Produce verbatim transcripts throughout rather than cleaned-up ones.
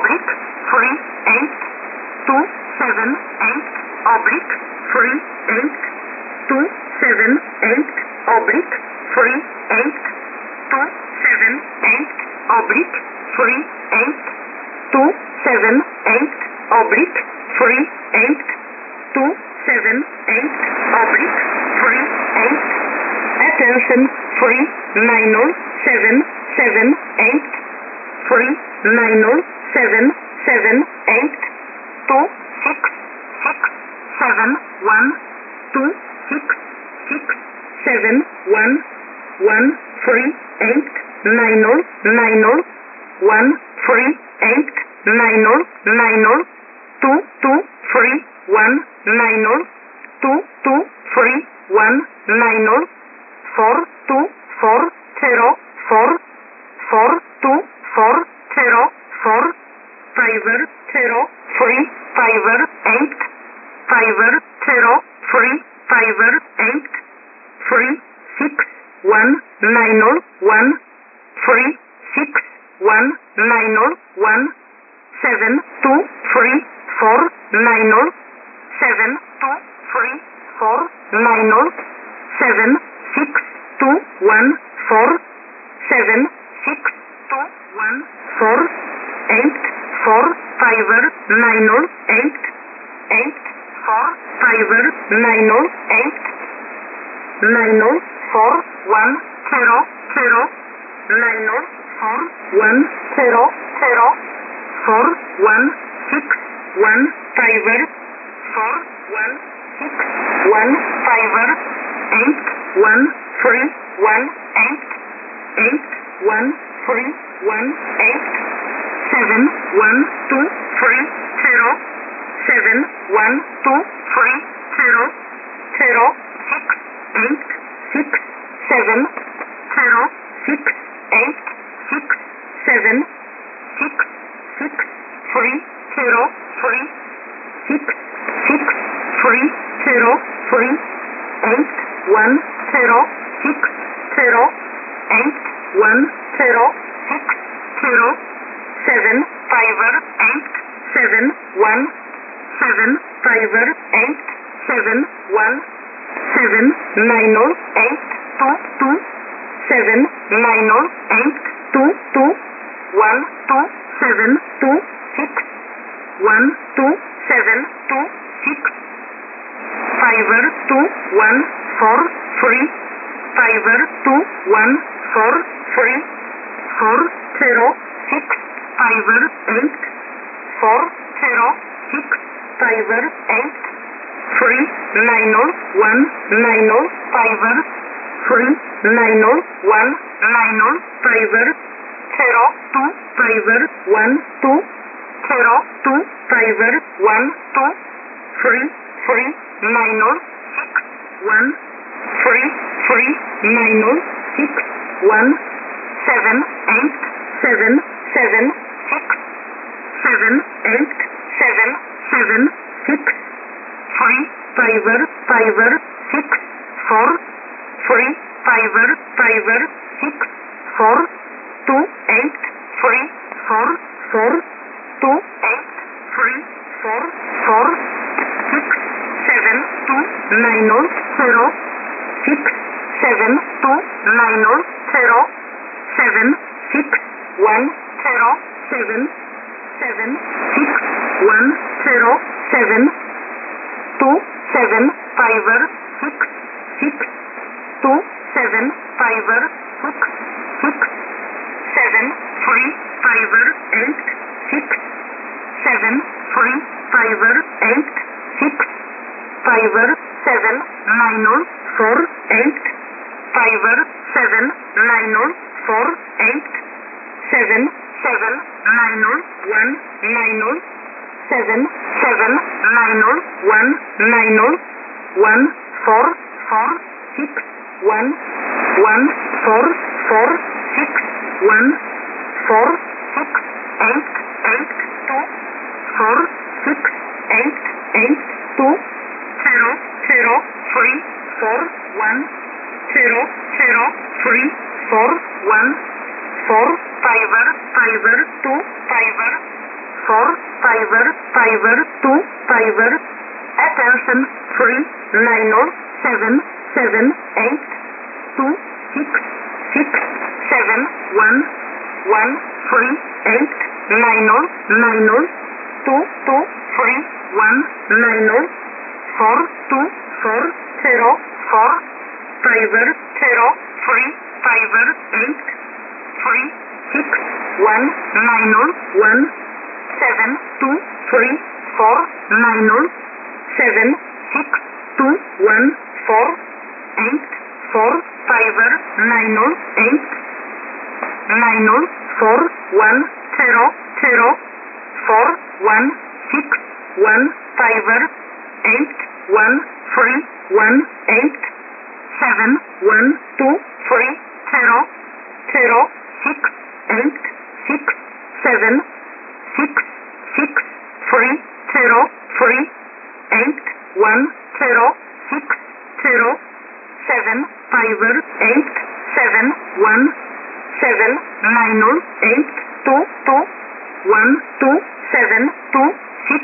oblique three eight two seven eight oblique three eight two seven eight oblique three eight two seven eight oblique three eight two seven eight oblique three eight two seven eight oblique three eight. Attention, three nine zero seven seven eight three nine zero seven seven eight two six six seven one two six six seven one one three eight nine zero nine zero one three eight nine zero nine zero two two three one nine zero two two three one nine zero four two four zero four four two four zero four five zero three five eight five zero three five eight three six one nine zero one three six one nine zero one seven two three four nine zero seven two three four nine zero seven six two one four seven six two one four eight four five nine zero eight eight four five nine zero eight nine zero four one zero zero nine zero four one zero zero four one six one five four one six one five eight one three one eight eight one three one eight seven one two three zero seven one two three zero zero six eight six seven zero six eight six seven six six three zero three six six three zero three eight one zero six zero eight one zero six zero seven five eight seven one seven five eight seven one seven nine zero eight two two seven nine zero eight two two one two seven two six one two seven two six five two one four three five two one four three four zero six five eight four zero six five eight three nine zero one nine zero five three nine zero one nine zero five zero two five one two zero two five one two three three nine zero six one three three nine zero six one seven eight seven seven six seven eight seven seven six three five five six four three five five six four two eight three four four two eight three four four six seven two nine zero zero six seven two nine zero zero seven six one zero seven seven six one zero seven two seven five six six two seven five six six seven three five eight six seven three five eight six five seven nine zero four eight five seven nine zero four eight seven seven nine zero one nine zero seven seven nine zero one nine zero one four four six one one four four six one four six eight eight two four six eight eight two zero zero three four one zero zero three four one four five five two five four, five, five, two, five. Attention, three, nine, seven, seven, eight, two, six, six, seven, one, one, three, eight, nine, nine, two, two, three, one, nine, four, two, four, zero, four, five, zero, three, five, eight, three, six, one, nine, one, seven, two, three, four, nine, seven, six, two, one, four, eight, four, five, nine, eight, nine, four, one, zero, zero, four, one, six, one, five, eight, one, three, one, eight, seven, one, two, three, zero, zero, six, eight, six, seven, six, six, three, zero, three, eight, one, zero, six, zero, seven, five, eight, seven, one, seven, nine, eight, two, two, one, two, seven, two, six,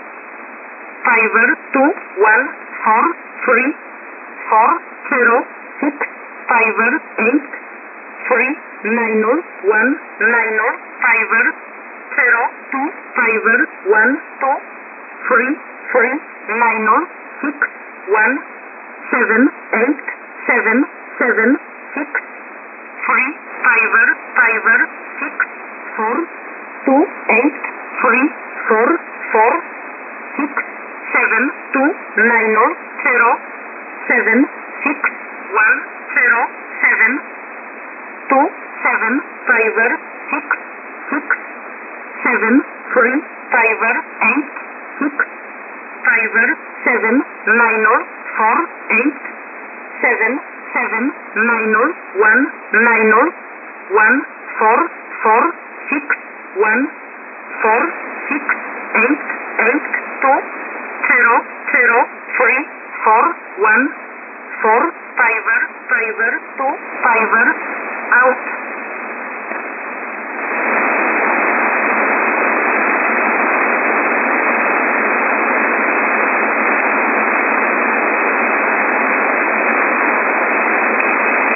five, two, one, four, three, four, zero, six, five, eight, three, nine, one, nine, five, zero, two, five, one, two, three, three, nine, six, one, seven, eight, seven, seven, six, three, five, five, six, four, two, eight, three, four, four, six, seven, two, nine, zero, seven, six, one, zero, seven, two, seven, five, six, six, seven, three, five, eight, six, five, seven, nine, four, eight, seven, seven, nine, one, nine, one, four, four, six, one, four, six, eight, eight, two, zero, zero, three, four, one, four, five, five, two, five, out.